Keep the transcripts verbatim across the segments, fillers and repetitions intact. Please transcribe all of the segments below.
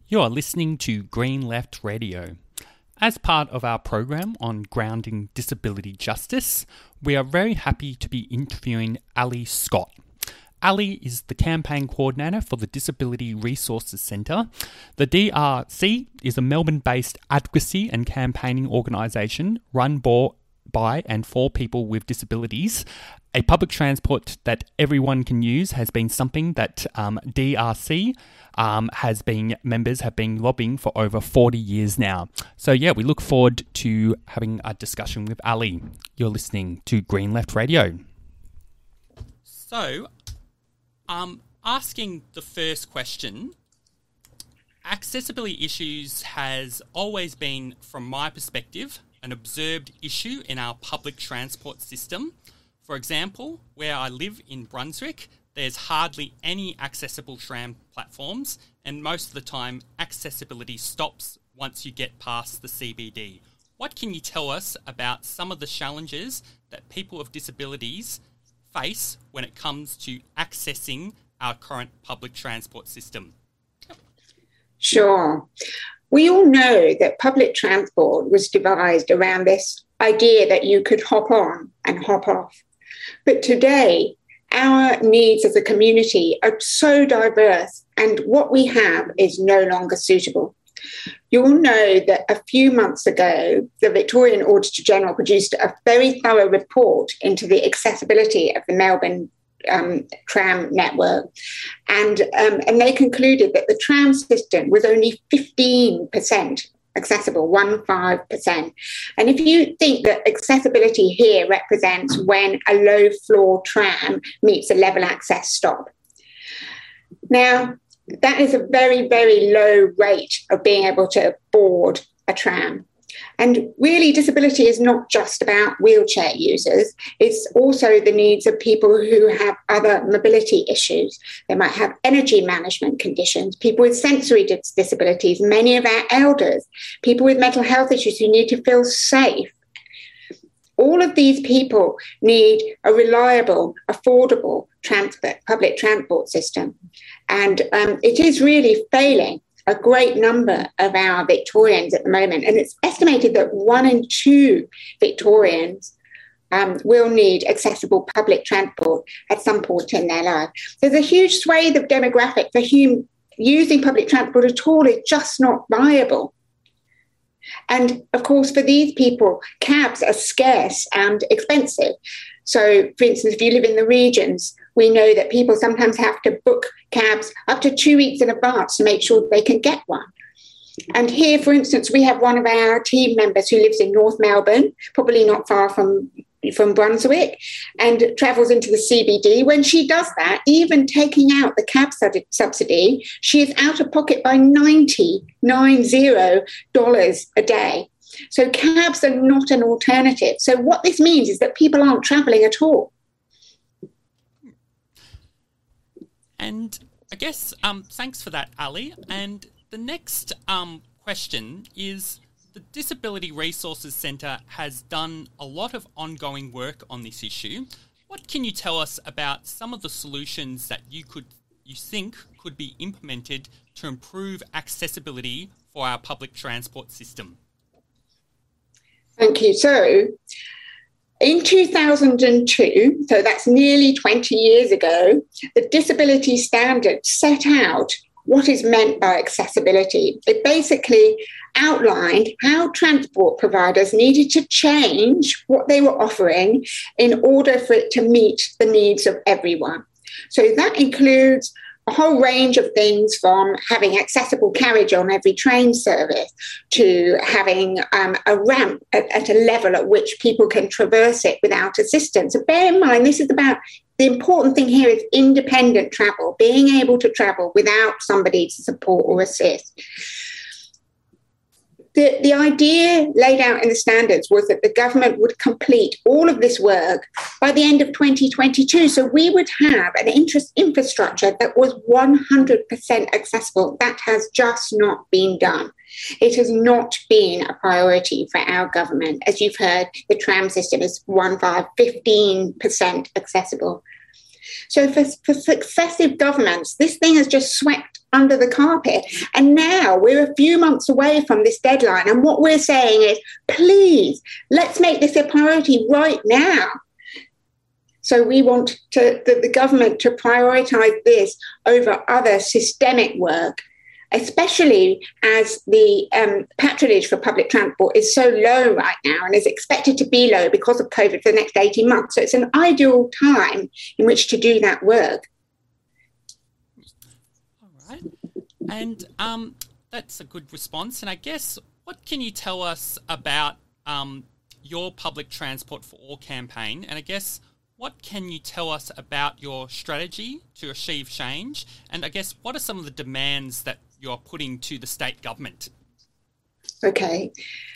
You are listening to Green Left Radio. As part of our program on grounding disability justice, we are very happy to be interviewing Ali Scott. Ali is the campaign coordinator for the Disability Resources Centre. The D R C is a Melbourne-based advocacy and campaigning organisation run by and for people with disabilities. A public transport that everyone can use has been something that um, D R C um, has been, members have been lobbying for over forty years now. So yeah, we look forward to having a discussion with Ali. You're listening to Green Left Radio. So, um, asking the first question, accessibility issues has always been, from my perspective, an observed issue in our public transport system. For example, where I live in Brunswick, there's hardly any accessible tram platforms, and most of the time accessibility stops once you get past the C B D. What can you tell us about some of the challenges that people with disabilities face when it comes to accessing our current public transport system? Sure. We all know that public transport was devised around this idea that you could hop on and hop off. But today, our needs as a community are so diverse, and what we have is no longer suitable. You'll know that a few months ago, the Victorian Auditor General produced a very thorough report into the accessibility of the Melbourne um, tram network. And, um, and they concluded that the tram system was only fifteen percent accessible, one five percent. And if you think that accessibility here represents when a low floor tram meets a level access stop. Now, that is a very, very low rate of being able to board a tram. And really, disability is not just about wheelchair users. It's also the needs of people who have other mobility issues. They might have energy management conditions, people with sensory dis- disabilities, many of our elders, people with mental health issues who need to feel safe. All of these people need a reliable, affordable transport, public transport system. And um, it is really failing a great number of our Victorians at the moment. And it's estimated that one in two Victorians um, will need accessible public transport at some point in their life. There's a huge swathe of demographic for whom using public transport at all is just not viable. And of course, for these people, cabs are scarce and expensive. So, for instance, if you live in the regions, we know that people sometimes have to book cabs up to two weeks in advance to make sure they can get one. And here, for instance, we have one of our team members who lives in North Melbourne, probably not far from, from Brunswick, and travels into the C B D. When she does that, even taking out the cab subsidy, she is out of pocket by ninety-nine dollars a day. So cabs are not an alternative. So what this means is that people aren't travelling at all. And I guess um, thanks for that, Ali. And the next um, question is, the Disability Resources Centre has done a lot of ongoing work on this issue. What can you tell us about some of the solutions that you could, you think could be implemented to improve accessibility for our public transport system? Thank you. So, in two thousand two, so that's nearly twenty years ago, the Disability Standard set out what is meant by accessibility. It basically outlined how transport providers needed to change what they were offering in order for it to meet the needs of everyone. So that includes a whole range of things, from having accessible carriage on every train service to having um, a ramp at, at a level at which people can traverse it without assistance. So bear in mind, this is about, the important thing here is independent travel, being able to travel without somebody to support or assist. The, the idea laid out in the standards was that the government would complete all of this work by the end of twenty twenty-two. So we would have an interest infrastructure that was one hundred percent accessible. That has just not been done. It has not been a priority for our government. As you've heard, the tram system is one five, fifteen percent accessible. So for, for successive governments, this thing has just swept under the carpet. And now we're a few months away from this deadline. And what we're saying is, please, let's make this a priority right now. So we want to, the, the government to prioritise this over other systemic work, especially as the um, patronage for public transport is so low right now and is expected to be low because of COVID for the next eighteen months. So it's an ideal time in which to do that work. All right. And um, that's a good response. And I guess, what can you tell us about um, your Public Transport for All campaign? And I guess, what can you tell us about your strategy to achieve change? And I guess, what are some of the demands that you're putting to the state government? Okay.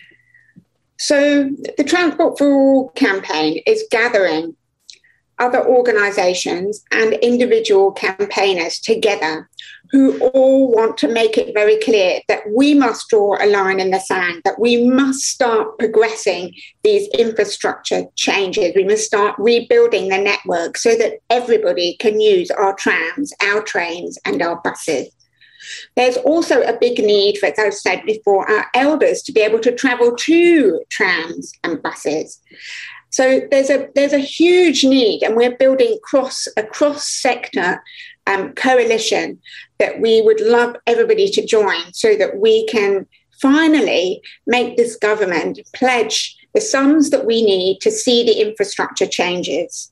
So the Transport for All campaign is gathering other organisations and individual campaigners together who all want to make it very clear that we must draw a line in the sand, that we must start progressing these infrastructure changes. We must start rebuilding the network so that everybody can use our trams, our trains and our buses. There's also a big need for, as I've said before, our elders to be able to travel to trams and buses. So there's a there's a huge need, and we're building cross a cross-sector um, coalition that we would love everybody to join so that we can finally make this government pledge the sums that we need to see the infrastructure changes.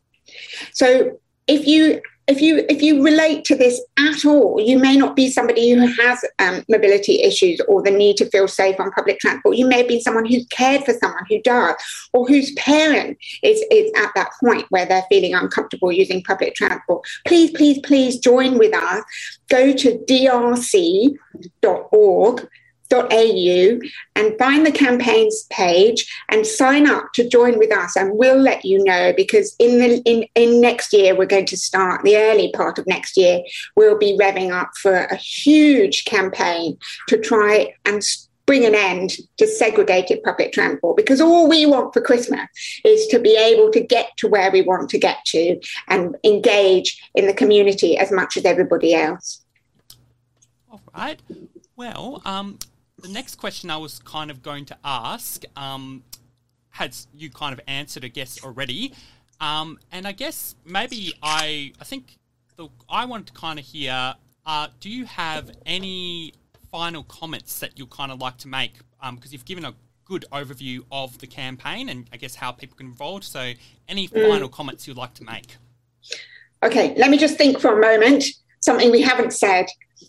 So if you If you if you relate to this at all, you may not be somebody who has um, mobility issues or the need to feel safe on public transport. You may be someone who's cared for someone who does, or whose parent is, is at that point where they're feeling uncomfortable using public transport. Please, please, please join with us. Go to d r c dot org dot a u and find the campaigns page and sign up to join with us, and we'll let you know, because in the in, in next year we're going to start, the early part of next year we'll be revving up for a huge campaign to try and bring an end to segregated public transport, because all we want for Christmas is to be able to get to where we want to get to and engage in the community as much as everybody else. All right. Well, um the next question I was kind of going to ask um, has you kind of answered, I guess, already. Um, and I guess maybe I I think the, I wanted to kind of hear, uh, do you have any final comments that you'd kind of like to make? Because um, you've given a good overview of the campaign and I guess how people can involve. So any mm. final comments you'd like to make? Okay, let me just think for a moment. Something we haven't said.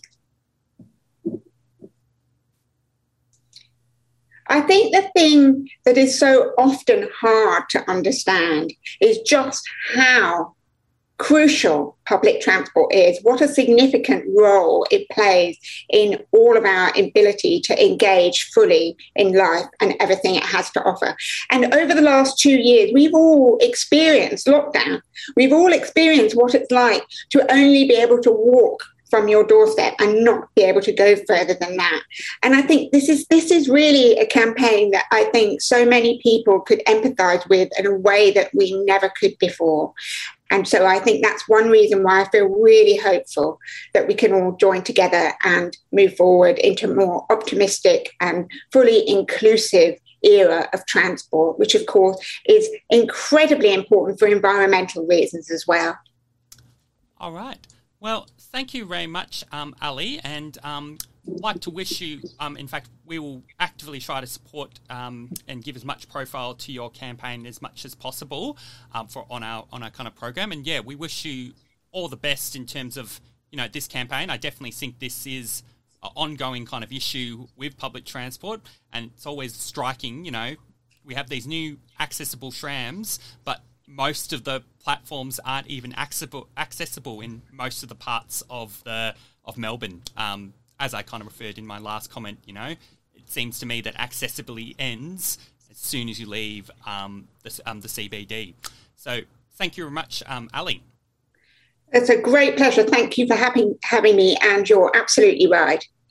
I think the thing that is so often hard to understand is just how crucial public transport is, what a significant role it plays in all of our ability to engage fully in life and everything it has to offer. And over the last two years, we've all experienced lockdown. We've all experienced what it's like to only be able to walk from your doorstep and not be able to go further than that. And I think this is this is really a campaign that I think so many people could empathise with in a way that we never could before. And so I think that's one reason why I feel really hopeful that we can all join together and move forward into a more optimistic and fully inclusive era of transport, which of course is incredibly important for environmental reasons as well. All right. Well, thank you very much, um, Ali, and um, I'd like to wish you, um, in fact, we will actively try to support um, and give as much profile to your campaign as much as possible um, for on our on our kind of program. And yeah, we wish you all the best in terms of, you know, this campaign. I definitely think this is an ongoing kind of issue with public transport, and it's always striking, you know, we have these new accessible trams, but most of the platforms aren't even accessible accessible in most of the parts of the of Melbourne. Um, as I kind of referred in my last comment, you know, it seems to me that accessibility ends as soon as you leave um, the, um, the C B D. So thank you very much, um, Ali. It's a great pleasure. Thank you for having having me, and you're absolutely right.